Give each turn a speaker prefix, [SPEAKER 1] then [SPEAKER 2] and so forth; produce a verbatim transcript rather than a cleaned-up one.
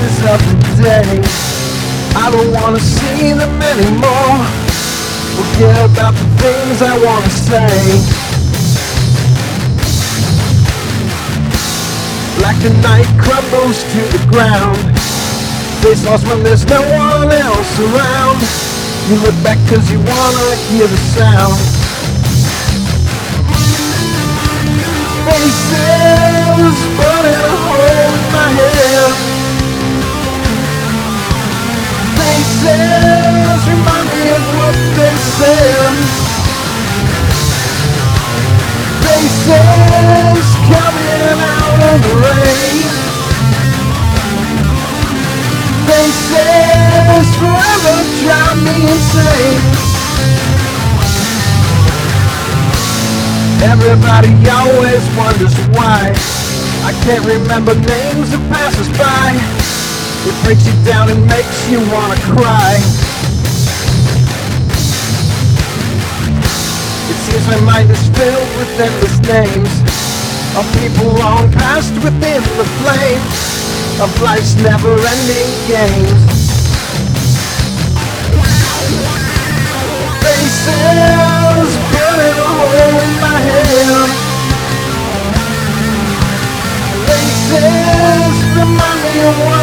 [SPEAKER 1] faces of the day. I don't wanna see them anymore. Forget about the things I wanna say. Like the night crumbles to the ground, face lost when there's no one else around. You look back cause you wanna hear the sound. Faces burning a hole in my head. Faces remind me of what they said. Faces coming out of the rain. Faces forever drive me insane. Everybody always wonders why I can't remember names of passers-by. It breaks you down and makes you wanna cry. It seems my mind is filled with endless names of people long past within the flame of life's never-ending games. Faces burning a hole in my head. Faces remind me of what